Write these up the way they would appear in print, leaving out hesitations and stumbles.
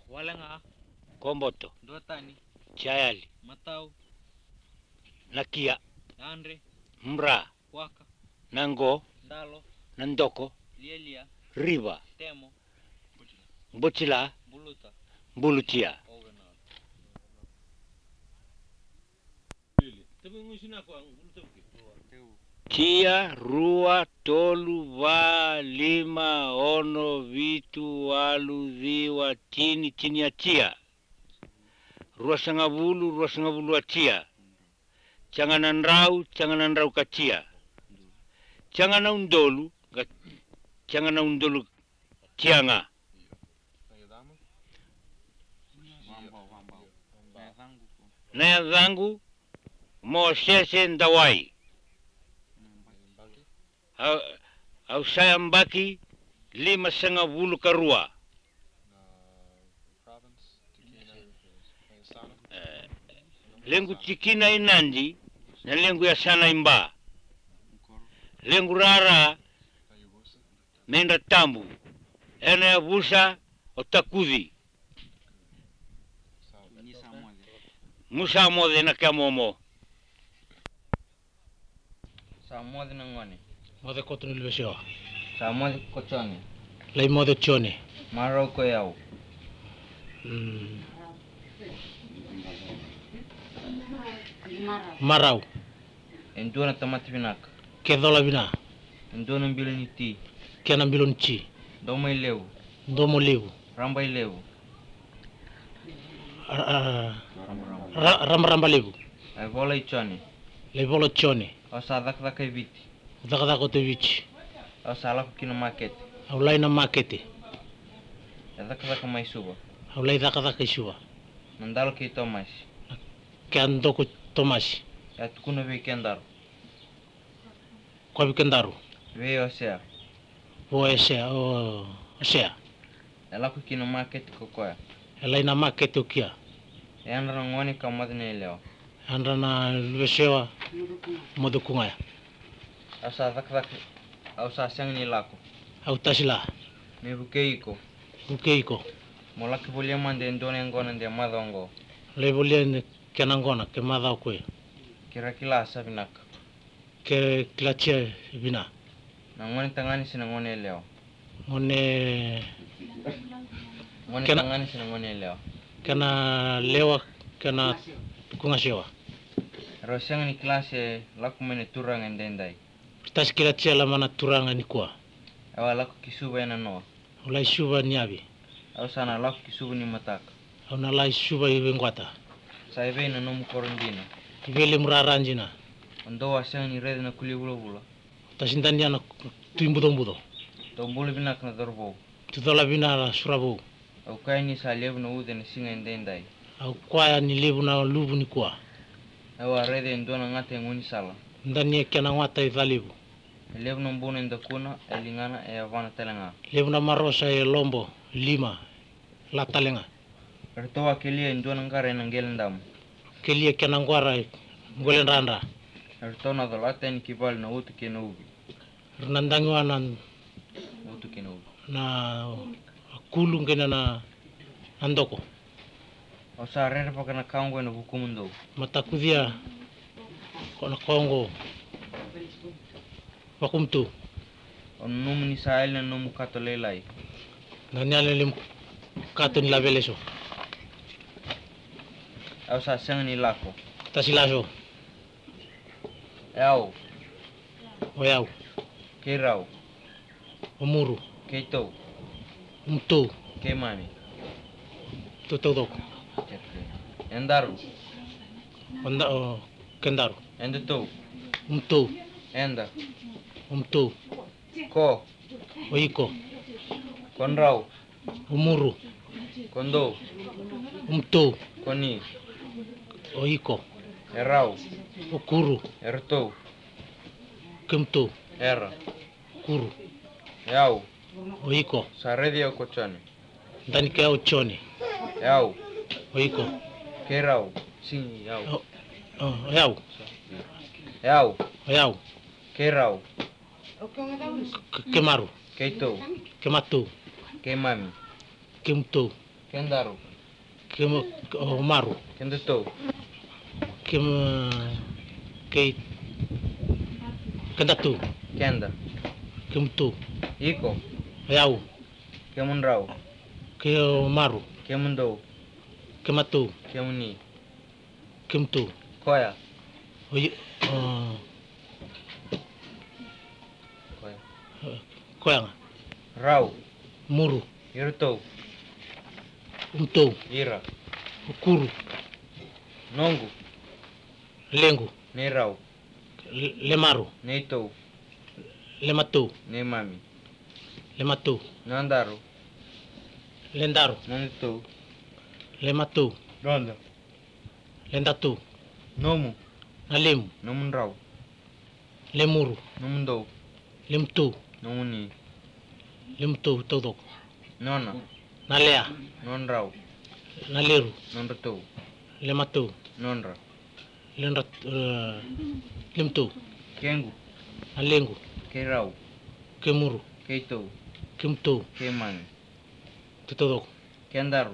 Walanga, Komboto, Duatani, Chayali, Matau, Nakia, Andre, Mra, Waka, Nango, Dalo, Nandoko, Lielia, Riva, Temo, Butila, Buluta, Bulutia. Ovenal. Tia, Rua, Tolu, Va, Lima, Ono, Vitu, Alu, Ziwa, Tini, Tiniatia. Ruasangavulu atia. Changananrau katia. Changanaundolu tianga. Naya zangu mo sese ndawai. Au saya mbaki 5 karua. Lengu tikina inandi na lengu ya sana imba. Lengu rara menda tambu. Ena ya busa otakudhi. Musa mode na kamomo. Sa mode na ngone. Mode kotoni lwesio. Sa mode kochone. Lai mode chone. Maro ko yao. Marau. Endona tamati binak. Kedola bina. Endona biloni ti. Kena bilon chi. Domai lewu. Domo lewu. Rambai lewu. Ramba lewu. Ai vola ichone. Lai volo chone. O sa dak eviti. Daka te vici. O sa la kino market. Au lai na makete. Dak mai suba. Au lai daka isua. Mandalo ki Tomas. Ke andoko Tomas. Ya tukuna weekendar. Kwa weekendaru. We o sea. Osea. Ela ku kino market ko koya. Lai na makete ukia. E andra ngoni ka madne leo. Andra na lwesio modu kungaya. Asa dak. Au sa sang ni lako. Au tasila. Me bukeiko. Ukeiko. Mola ki bolia mande ndone ngona ndia madongo. Lai bolia kenangona ke madha kwe. Kira kila sabinak. Ke klachia bina. Na ngoni tangani sina ngone leo. Ngone tangani sina ngone leo. Kana lewa kana kungashewa. Roseng ni klase laku mene turang endendai. Tas klachia la mana turanga ni kwa. Awa laku kisuba ena noa. Ulai shuba niabi. Au sana laku kisuba ni matak. Au na lai shuba ibengwata. Sa ibe na nomu korondina. Ibele muraranjina. Ondo waseng ni red na kuli bula. Tasintandia na tuimbudo. Tombulu binak na dorbo. Tudola bina la surabu. Au kai ni sa lebu na ude na singa endendai. Au kwaya ni lebu na lubu ni kwa. Awa red endona ngate ngoni sala. Ndani kena ngwata ivalibu. Lebu na mbuna ndakuna elingana e avana telenga. Lebu na marosa lombo lima la talenga. Ertoa kelia endona ngare na ngelendam. Kelia kena ngwara ngolendanda. Ertona dalata ni kibal na utu kena ubi. Renandangi wana utu kena ubi. Na kulu ngena na andoko. Osa rere paka na kaungo na bukumundo. Matakudhia kona kongo. Wakumtu. Numu ni sael na numu kato lelai. Nanyale lim kato ni labeleso. Au sa seng ni lako. Tasilaso. Yao. Oyau. Kerau. Omuru. Keito. Umtu. Kemami. Tutodok. Endaru. Onda kendaru. Endutu. Umtu. Enda. Umtu. Ko. Oiko. Konrau. Umuru. Kondo. Umtu. Koni. Oiko. Erau. Okuru. Erto. Kemtu. Era. Kuru. Yao. Oiko. Saredi au kochani. Ndani kaya uchoni. Yao. Oiko. Kerau. Sini yao. Oyau. Yao. Oyau. Kerau. Kemaru. Keito. Kematu. Kemami. Kemtu. Kendaru. Kem Maru. Kendetou. Kem Kei Kendatu. Kenda. Kem Tu. Iko. Yau. Kemunrau. Ke Maru. Kemundou. Kematu. Kemuni. Kem Tu. Koya. Oye, Koya. Koyanga. Rau. Muru. Irtou. Umtou. Ira. Kuru. Nongu. Lengu. Neirau. Lemaru. Neitou. Lematu. Neimami. Lematu. Nandaru. Lendaru. Nanditou. Lematu. Ronda. Lendatu. Nomu. Nalemu. Nomunrau. Lemuru. Nomundou. Lemtu. Nomuni. Lemtu Todok. Nona. Nalea. Nonrau. Naleru. Nonratou. Lematu. Nonra. Lenrat. Lemtu. Kengu. Nalengu. Keirau. Kemuru. Keitou. Kemtu. Keimani. Todok. Kendaru.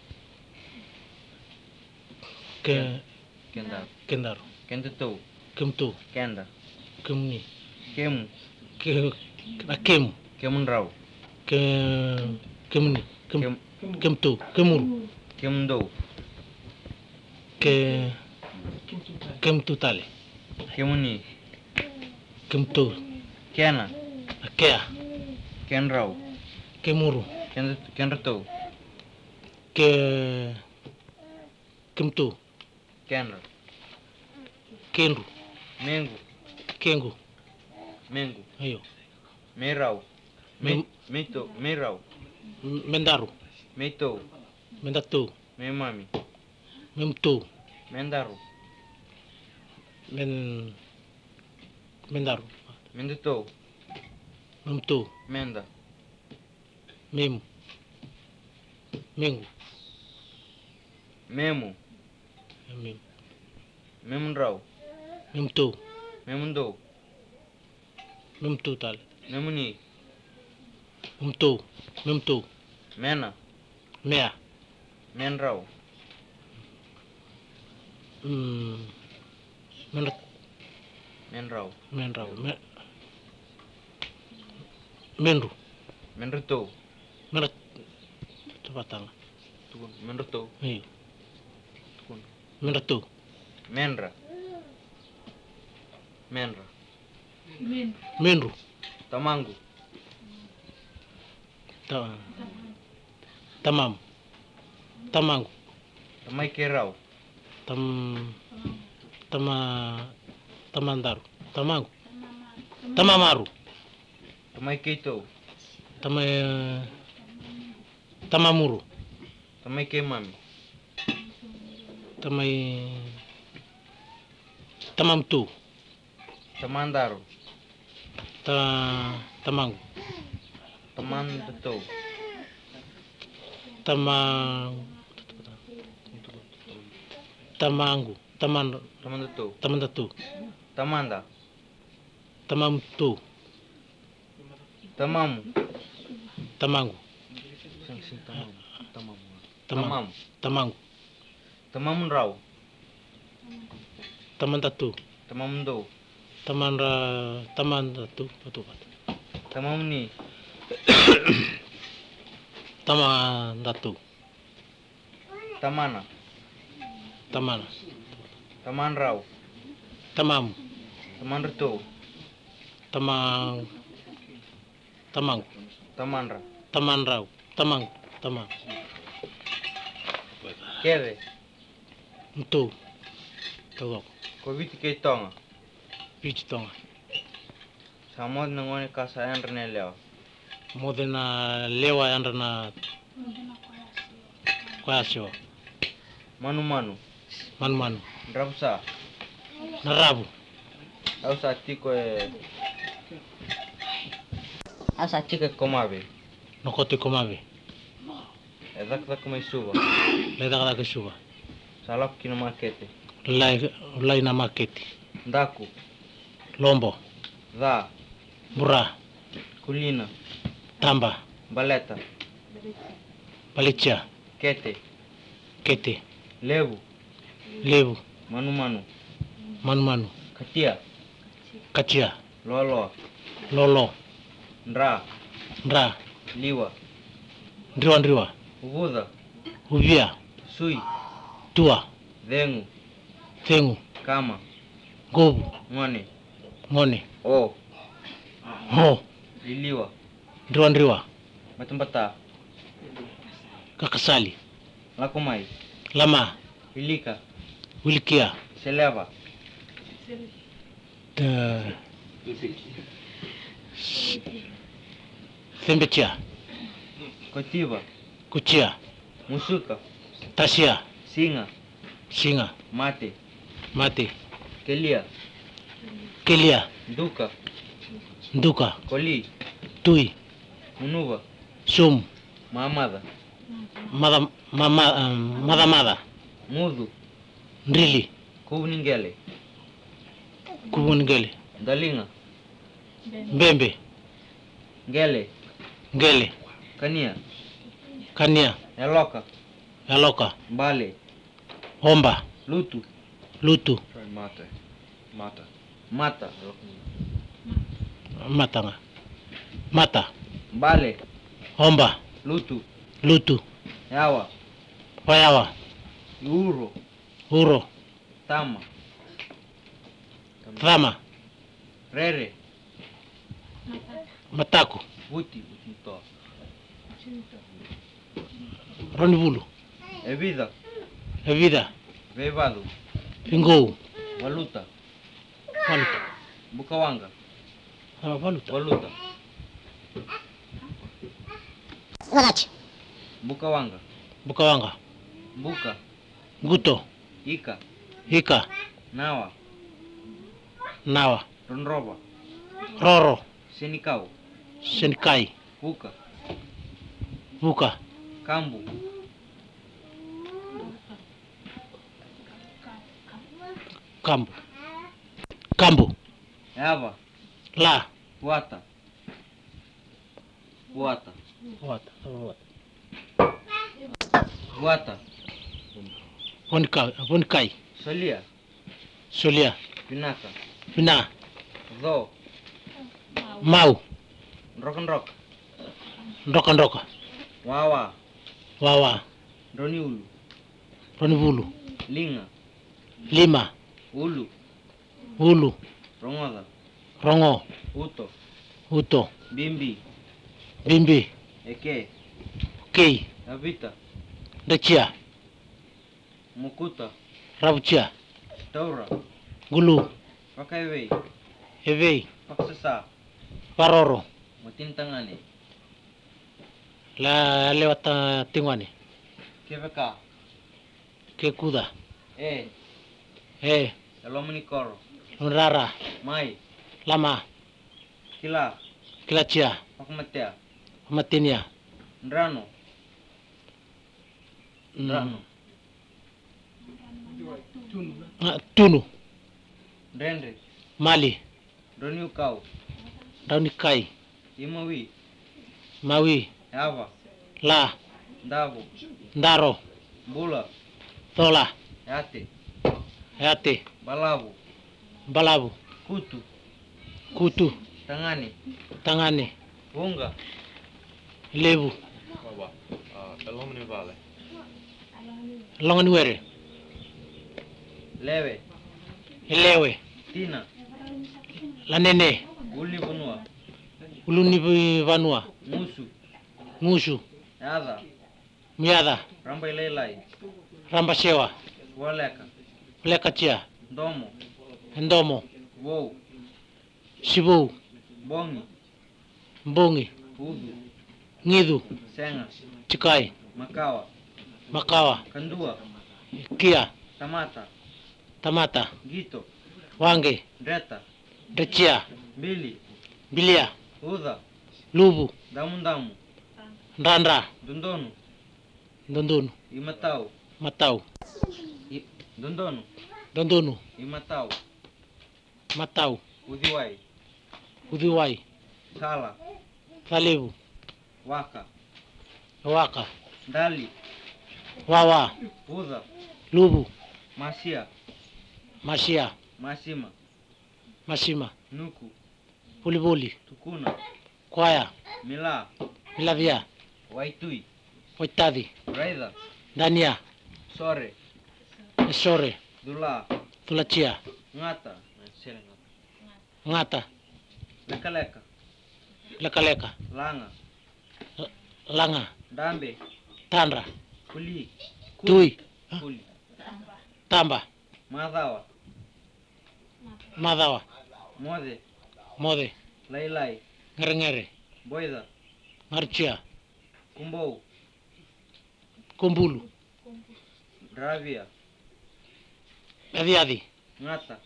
Ke Kendaru. Kendaru. Kendetou. Kemtu. Kenda. Kemni. Kemu. Ke Kemu. Kemunrau. Ke Kemni. Kem. Kemtu. Kemuru. Kemundou. Ke Kemtu Tale. Kemuni. Kemtu. Kena. Akea. Kenrau. Kemuru. Kenratou. Ke Kemtu. Kenra. Kenru. Mengu. Kengu. Mengu. Ayo. Meirau. Mem- Meito. Meirau. Mendaru. Meitou. Mendatu. Meimami. Memtu. Mendaru. Mendaru. Mendetou. Memtu. Menda. Memu. Mengu. Memu. Memu. Memunrau. Memtu. Memundou. Memtu Tale. Memuni. Memtu. Memtu. Mena. Mea. Menrau. Menrat. Menrau. Menrau. Menru. Menretou. Menrat. Tepatanga. Tukun. Menretou. Ayo. Tukun. Menratu. Menra. Menra. Menru. Tamangu. Tamam. Tamangu. Tamai Keirau. Tamandaru. Tamangu. Tamamaru. Tamai Keitou. Tamamuru. Tamai Keimami. Tamamtu. Tamandaru. Tamangu. Tamandetou. Tamangu. Tamandetou. Tamandatu. Tamanda. Tamamtu. Tamamu. Tamangu. Sing tamamu. Tamamu. Tamamu. Tamamu. Tamangu. Tamamunrau. Tamandatu. Tamamundou. Tamandatu. Tamamuni. Tamandatu. Tamana. Tamana. Tamanrau. Tamamu. Tamanretou. Tamangu. Tamanra. Tamanrau. Tamang. Kere. Mtu. Togok. Koviti Keitonga. Pichitonga. Samod nangone kasa enrne leo. Modena lewa yandra na kwasio. Manu. Manu. Ndrapsa. Narabu. Ausa tiko Asa chike komabe. Nokote komabe. Ezak mai suba. Ledakda keshuba. Salak kino makete. Lai na maketi. Ndaku. Lombo. Dha. Bura. Kulina. Tamba. Baleta. Balicha. Kete. Kete. Levu. Levu. Manu. Manu. Katia. Katia. Lolo. Lolo. Ndra. Liwa. Ndriwa. Uvudha. Uvia. Sui. Tua. Dhengu. Kama. Gobu. Ngone. O. Ho. Liliwa. Ndriwa. Matambata. Kakasali. Lakumai. Lama. Ilika. Wilikia. Seleva. Sembechia. Kotiva. Kuchia. Musuka. Tasia. Singa. Mate. Kelia. Nduka. Koli. Tui. Munuva. Sum. Mamada. Mada. Mudu. Ndrili. Kubningele. Dalinga. Mbembe. Ngele. Kania. Eloka. Mbale. Homba. Lutu. Mata. Mata. Mbale. Homba. Lutu. Yawa. Uro. Tama. Rere. Mataku. Vuti. Ronivulu. Evida. Vevado. Pingou. Valuta. Bukawanga. Valuta. Wagachi. Bukawanga. Buka. Guto. Ika. Nawa. Ronroba. Roro. Senikai. Buka. Kambu. Yava. La. Wata. Vonkai. Solia. Pinaka. Pina. Dho. Mau. Nroka. Wawa. Ronivulu. Lima. Ulu. Rongo. Uto. Bimbi. Eke. Kei. Avita. Dachia. Mukuta. Rabuchia. Taura. Gulu. Pakaiwei. Evei. Paksasa. Paroro. Matintangani. La lewata tingwani. Keveka. Kekuda. Elomunikoro. Nurara. Mai. Lama. Kilachia. Pakmatea. Matinia. Ndrano. Tunu. Ndrendre. Mali. Raunikai. Mawi. Yava. La. Ndavo. Ndaro. Bula. Thola. Yate. Balavu. Kutu. Tangani. Vunga. Levu. Longoniwere. Lewe. Tina. Lanene. Uluni vanua. Ngushu. Miada. Ramba shewa. Leka. Ndomo. Shibu. Mbongi. Ngidu. Chikai. Makawa. Kandua. Kia. Tamata. Gito. Wange. Drechia. Bilia. Lubu. Damu. Ndandra. Dondonu. Matau. Dondonu. Matau. Udhiwai. Sala. Salevu. Waka. Waka. Dali. Wawa. Uda. Lubu. Masia. Masia. Masima. Masima. Nuku. Pulipuli. Tukuna. Kwaya. Mila. Milavia. Waitui. Waitadi. Raida. Dania. Sore. Sore. Dula. Tulachia. Ngata. Ngata. Leka. Leka. Langa. Langa. Dambe. Tandra. Kuli. Tui. Kuli. Tamba. Madawa. Madawa. Mode. Mode. Lailai. Ngere. Boida. Marchia. Kumbou. Kumbulu. Dravia. Adiadi. Ngata.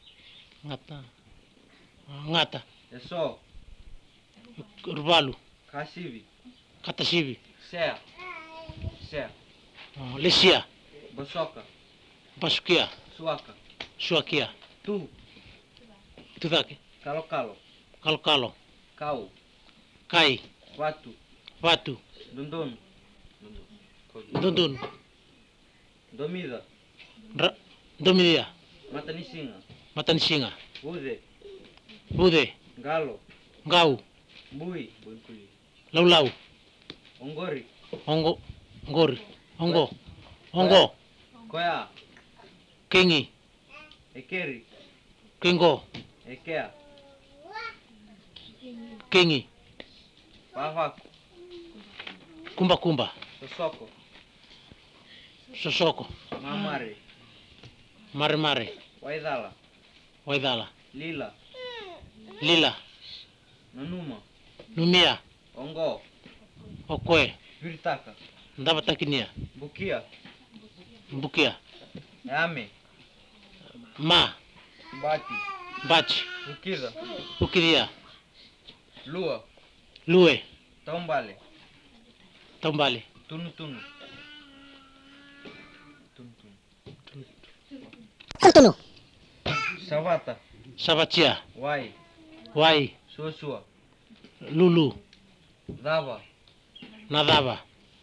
Ngata. Eso. Urvalu. Kasivi. Katasivi. Sea. Lesia. Bosoka. Basukia. Suaka. Suakia. Tu. Tudaki. Kalo. Kalkalo. Kau. Kai. Watu. Watu. Dundun. Domida. Domidia. Matanishinga. Bude. Galo. Ngau. Bui. Laulau. Ongori. Ngori. Ongo. Koya. Kingi. Ekeri. Kingo. Ekea. Kingi. Pavaku. Kumba. Sosoko. Mamare. Mare. Waidala. Lila. Nanuma. Numia. Ongo. Okwe. Viritaka. Ndabatakinia. Bukia. Yame. Ma. Bachi. Ukidia. Lue. Tombale. Tunu. Tunu. Savata. Savatia. Wai. Sua. Lulu. Dava. Nadava.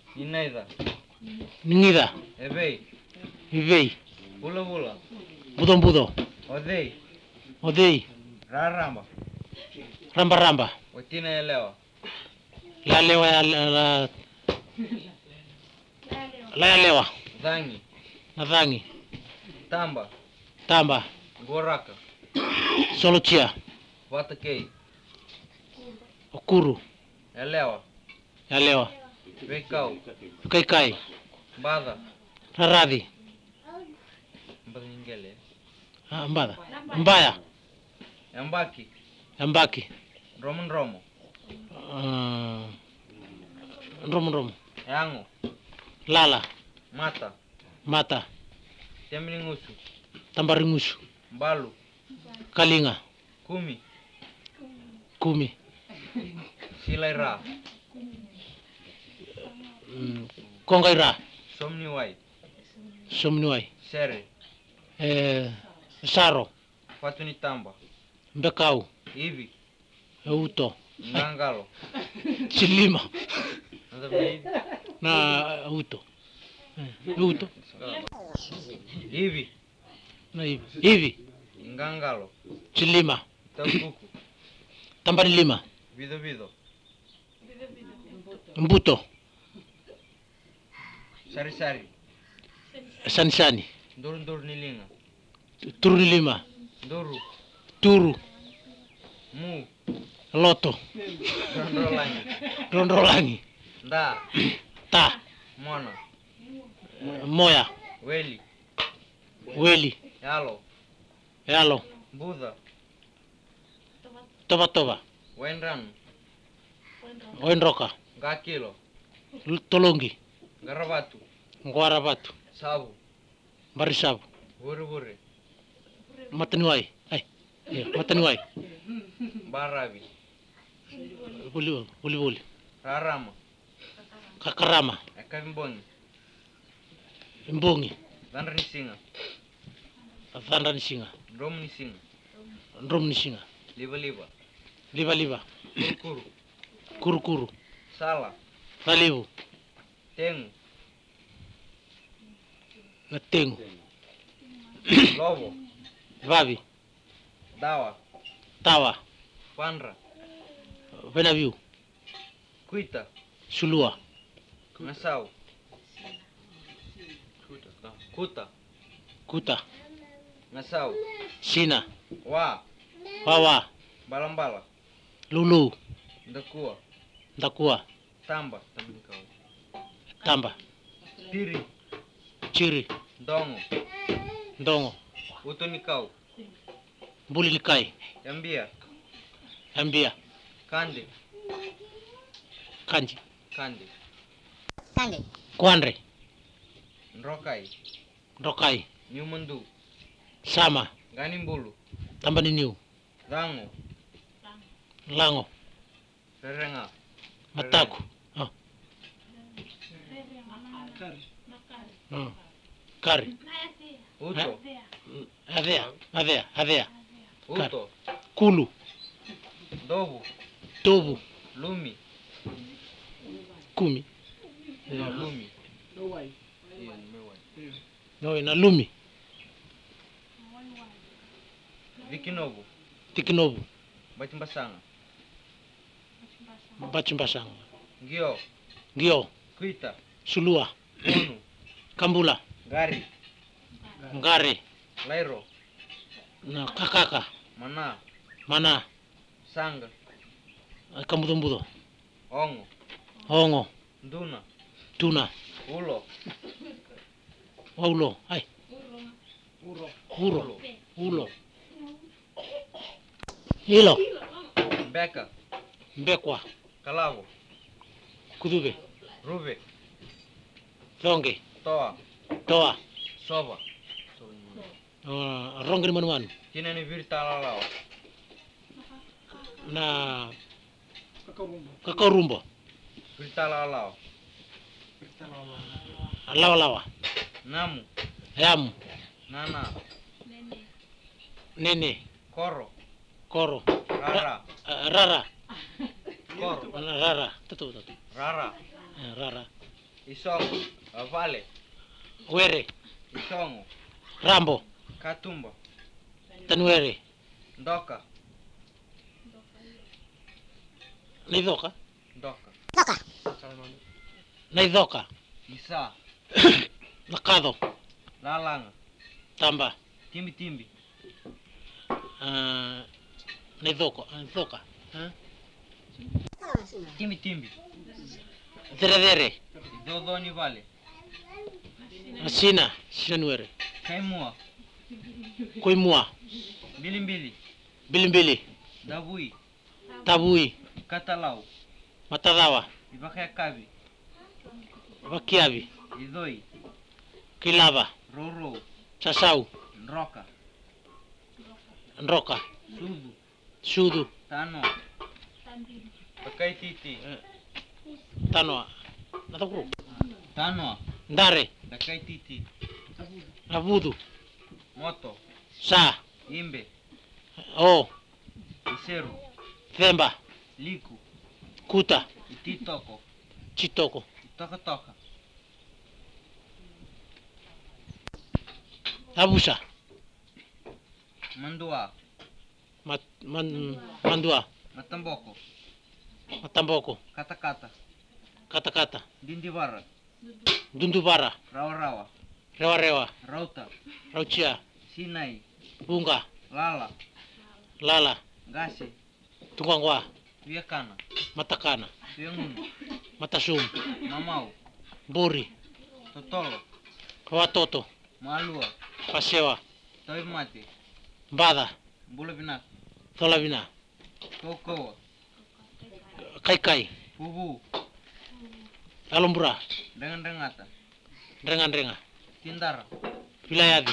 Ningida. Vivei. Bula. Budo. Odei. Raramba. Ramba. Watina elewa. La lewa. Zangi. Nadhangi. Tamba. Goraka. Solochia. Watakei. Okuru. Elewa. Vekau. Kai. Bada. Raradi. Mbingele. Mbada. Mbaya. Yambaki. Romo. Romo. Yango. Lala. Mata. Tambaringusu. Balu. Kalinga. Kumi. Silaira. Kongaira. Somniwai. Sere. Saro. Fatunitamba. Mbekau. Ivi. Euto. Ngangalo. Chilima. Na Euto. Ivi. Ngangalo. Chilima. Tambuku. Tambarilima. Vido. Mbuto. Sari. Sanisani. Ndur nilinga. Turunilima. Nduru. Turu. Mu. Loto. Rondolangi. Da. Ta. Mona. Moya. Weli. Yalo. Buda. Toba. Wenroka. Gakilo. Tolongi. Guarabatu. Sabu. Barisabu. Bure. Mataniwai. Barabi. Buli. Rarama. Kakarama. Mbongi. Vandanisinga. Dromnisinga. Liva. Kuru. Sala. Salivu. Tengu. Tengo. Lobo. Vavi. Dawa. Tawa. Panra. Venaviu. Kuita. Sulua. Nasau. Kuta. Kuta. Nasau. Sina. Wa. Wawa. Balambala. Lulu. Ndakua. Ndakua. Tamba. Tambikau. Tamba. Tiri. Chiri. Dongo. Ndongo. Utunikau. Mbulinikai. Yambia. Ambia. Kandi. Kanji. Kandi. Kwandre. Nrokai. Rokai. Nyumundu. Sama. Ganimbulu. Tambani niu. Rango. Lango. Rerenga. Mataku. Kari. Uto. Adea. Uto. Kulu. Dobu. Tobu. Lumi. Kumi. Lumi. No, na lumi. Vikinobu. Tikinobu. Batimbasanga. Bachimbasanga. Ngio. Gio. Kuita. Sulua. Unu. Kambula. Gari. Ngare. Lairo. Na kakaka. Mana. Sanga. Kambudo. Ongo. Hongo. Nduna. Tuna. Ulo. Ulo. Ai. Ulo. Hilo. Beka. Mbekwa. Kalavo. Kudube. Rube. Thonge. Toa. Soba. Rongri manuan. Kinani virtalalao. Na kakarumbo. Virtalalao. Lawa. Namu. Yamu. Nana. Nene. Koro. Rara. Rara. Koro. Rara. Tatu. Rara. Rara. Isongo. Vale. Were. Isongo. Rambo. Katumba. Tanwere. Ndoka. Naidoka. Ndoka. Naidoka. Isa. Nakado. Lalanga. Tamba. Timbi. Naidoka. Timbi. Dere. Dodoni vale. Sina nuere. Kaimua. Koimua. Bilimbili. Dabui. Katalau. Matadawa. Ibakakabi. Vakiavi. Idoi. Kilava. Roro. Sasau. Nroka. Sudu. Tano. Takaititi. Tanoa. Natakuru. Tano. Ndare. Takaititi. Avudu. Moto. Sa. Imbe. O. Iseru. Themba. Liku. Kuta. Ititoko. Chitoko. Toka. Abusa. Mandua. Mandua. Matamboko. Kata. Dindivara. Dunduvara. Rawa. Rauta. Rauta. Rauchia. Sinai. Bunga. Lala. Gase. Tungangwa. Viakana. Matakana. Viangunu. Matasum. Mamau. Bori. Totolo. Watoto. Malua. Pasewa. Toimati. Bada. Bulavinak. Tolavina. Kokoa. Kai. Pubu. Alumbura. Rengan-rengata. Renga. Tindara. Vilayadi.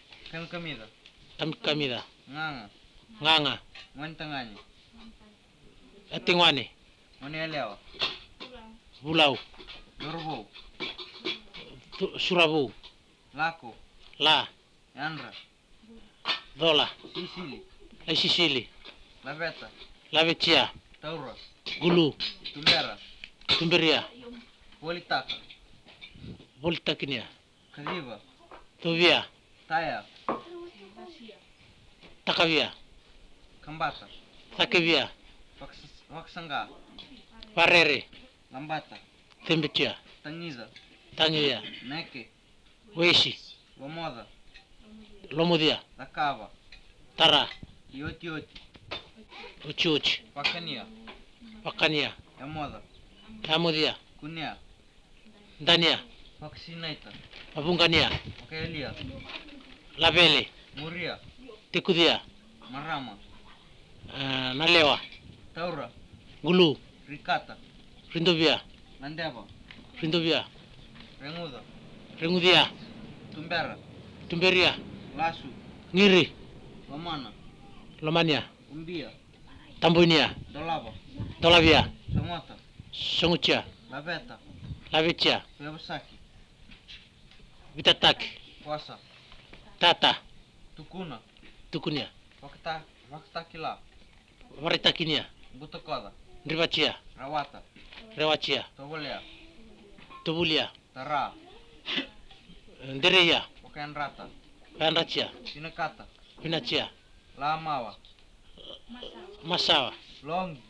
Kamida. Nganga. Mantangani. Atingwane. Elewa. Bulau. Dorbo. Surabu. Lako. La. Yandra. Dola. Sisili. Laveta. Lavetia. Taura. Gulu. Tumbera. Tumberia. Volitakinia. Kadiva. Tuvia. Taya. Takavia. Kambata. Takivia. Waksanga. Varere. Lambata. Tembitia. Tangiza. Tanyia. Neke. Weishi. Wamoda. Lomudia. Takava. Tara. Yoti. Uchuchi. Pakania. Pakania. Yamoda. Tamudia. Kunia. Dania. Vaccinator. Abungania. Wakaelia. Labele. Muria. Tikudia. Marama. Nalewa. Taura. Gulu. Ricata. Rindovia. Nandeva. Rindovia. Renguda. Rengudia. Tumbera. Tumberia. Lasu. Ngiri. Lomana. Lomania. Umbia. Tambunia. Dolava. Dolavia. Samota. Songucha. Laveta. Lavitia. Pevasaki. Vitataki. Kwasa. Tata. Tukuna. Tukunia. Waktakila. Varitakinia. Butokoda. Rivachia. Rawata. Rewachia. Tovolea. Tubulia. Tara. Ndereya. Wakanrata. Vanrachia. Pinakata. Vinachia. Lamawa. Masawa. Longi.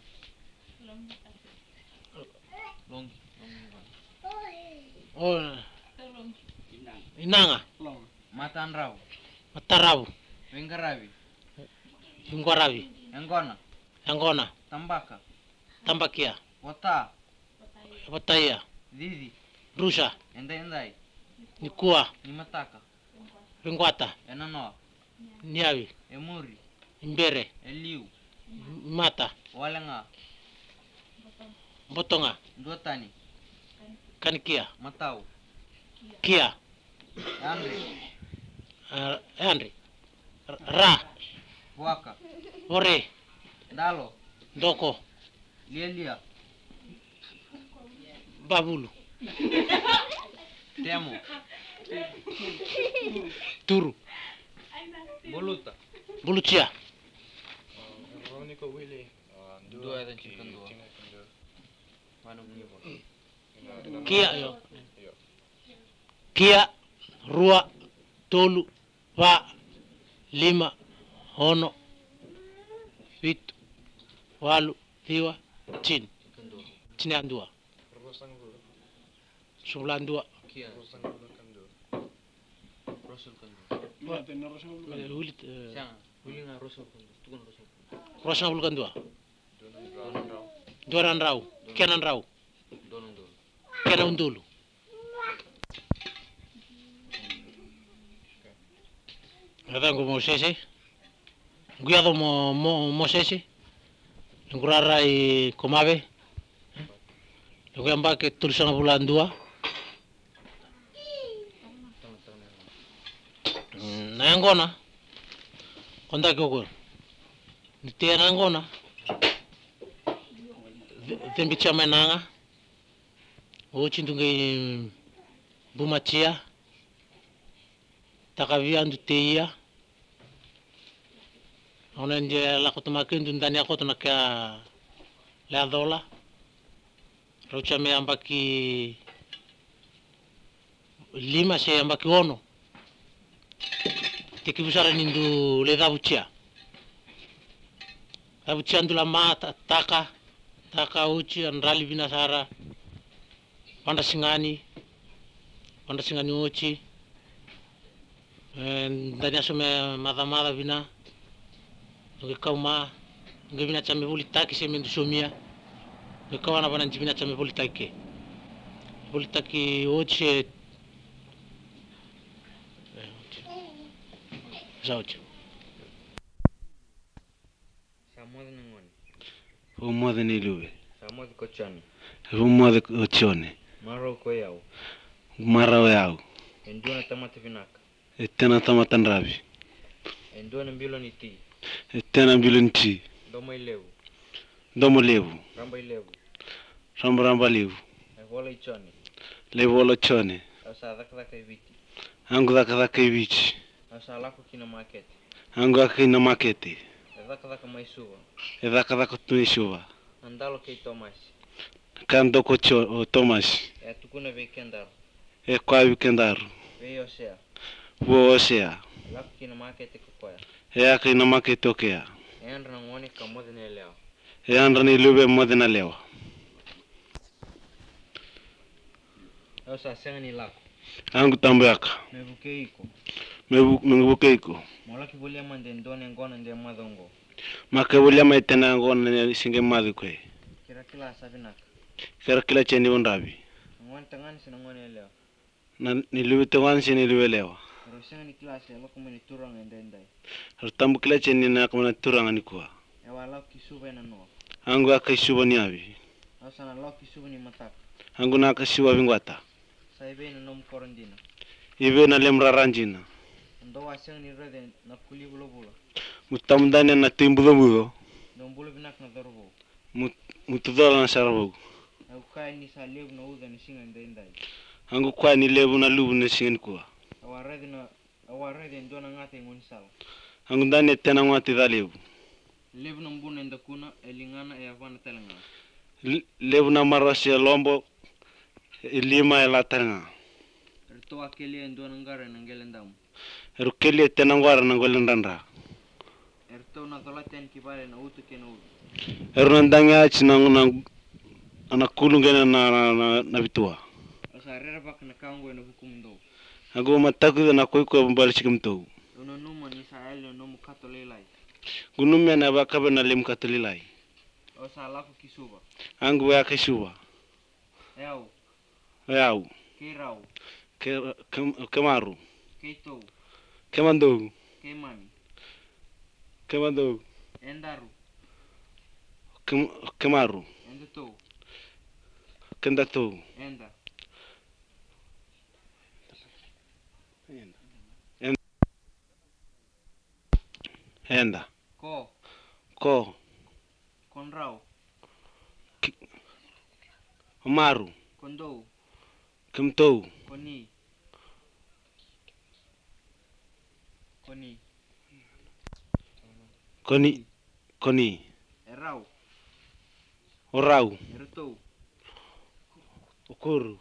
Oh. Inanga. Matanrau. Matarabu. Vengaravi. Ingwaravi. Engona. Angona. Tambaka. Tambakia. Wata. Wataya. Didi. Rusha. Endai. Nikua. Nimataka. Vingwata. Enanoa. Niavi. Emuri. Imbere. Eliu. Mata. Walenga. Botonga. Duatani. Kanikia. Matau. Kia. Andre. Ra. Waka. Ore. Dalo. Doko. Lielia. Babulu. Temo. Turu. Boluta. Bulucia. Veronica Willy. Dua dan chicken dua. Mana nivo. Kia yo. Kia. Rua. Tolu. Va. Lima. Hono. Vitu. Walu. Hiwa. Chin. Chin andua. Rosangula. Sulandua. Kia. Rosangula Kandu. Rosul kandu. Ulit. Siang. Ulinga rosul kandu. Tukun rosul. Rosang bulkandua. Donan Rao. Doran rau. Kenan rau. Donon dulu. Kenan dulu. Ngatango Mosese. Guiado Mosese. Ngurara I Komabe. Ngamba ke tulisanga bulan 2. Nangona. Konda koko. Nitia nangona. Tembi chama nanga. Ochindunge Bumachia. Takavia nduteia. Ona nje la kotumakindu ndani ya kotu nakia la dola. Rocha me ambaki lima se ambaki ono. Tikibusara nindu le dabuchia. Dabuchia ndula mata taka uchi anrali binasara. Panda singani uchi. Ndani asome madhamada bina. Ngekauma ngevina chame volitaki se mendu somia. Ngekawana bana njibina chame volitaki. Volitaki oche. Zauche. Samodi nangoni. Umode nilube. Samodi kochani. Umode ochone. Maro koyao. Marao yao. Enduna tamata vinaka. Etena tamatan rabi. Enduna mbilo niti. Etena bilunti. Domo ilevu. Domo levu. Ramba ilevu. Ramba levu. Evola ichoni. Levola chone. Asa dhaka iviti. Angu dhaka ibichi. Asa alako kina maketi. Angu akina maketi. Dhaka maisuwa. Dhaka tunishuva. Andalo kei tomasi. Kandoko Thomas. Tukuna vekendaro. Kwa weekendaru. Veyosea. Wo osea. Laku kina makete kukoya. Ea kai na makete okea. Enra ngoni kamode ne leo. E andra ni lube mode na lewa. Osa senga ni laku. Angu tambuyaka. Mebuke iko. Mengubuke iko. Molaki bulia mande ndone ngona nde madongo. Makabulia maitena ngona singe madhi kwe. Kila sabinaka. Kera kila cheni undabi. Ngoni tangani sina ngoni leo. Na ni lube tewani sini lube lewa. Rosenga ni klase laku meni turang endendai. Rutambu kila cheni na kumana turanga ni kuwa. Ewa laku kisuba ina noa. Angu aka isuba ni abi. Osa na laku kisuba ni mataka. Angu na aka isuba vingwata. Saibe ina nomu korondina. Ibe na lemra ranjina. Ndo waseng ni rede na kuli bulo bulo. Mutamdane na timbudo mudo. Ndombulo binak na darubo. Mutudola na sarabu. Au kai ni sa lebu na uza ni singa endendai. Angu kwa ni lebu na lubu na singen kuwa. Awarede ndona ngate ngoni sala. Angu ndane tena ngwati da lebu. Lebu na mbuna ndakuna elingana e avana telanga. Lebu na marasi lombo lima la tanga. Rito akeli ndona ngare na ngelendamu. Rukeli tena ngwara na ngolendanda. Rito na tolaten kibale na utu kena utu. Ernandanga china na kulungena na bitua. Asa rera bak na kango na hukumndo. Ago mataku na koiko mbali chikimto. Uno numa ni sa elio nomu katolelai. Gunume na bakabe na lim katolilai. Osa alafu kisuba. Angu ya kishuba. Yau. Kirau. Kemaru. Keito. Kemando. Kemami. Kemando. Endaru. Kemaru. Endato. Kendato. Enda. Enda. Ko. Konrau. Maru. Kondo. Kemto. Koni. Erau. Orau. Erto. Okuru.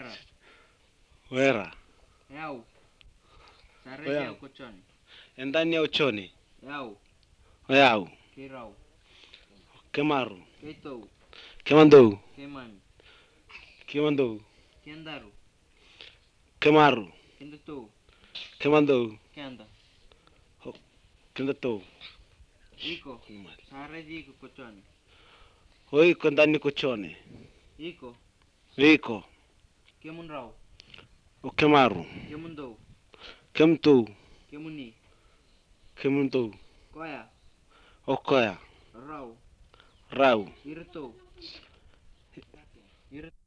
Era. Yau. Sarete au kochoni. Endani ya uchoni. Yau. Kirau. Kemaru. Keito. Kemando. Kemami. Kemando. Kendaru. Kemaru. Kendato. Kemando. Kenda. Kendato. Iko. Sarete iko kochoni. Oi kondani kochoni. Iko. Kemunrau. O Kemaru. Kemundo. Kemto. Kemuni. Kemundo. Koya. Okoya. Rau. Rau. Irto.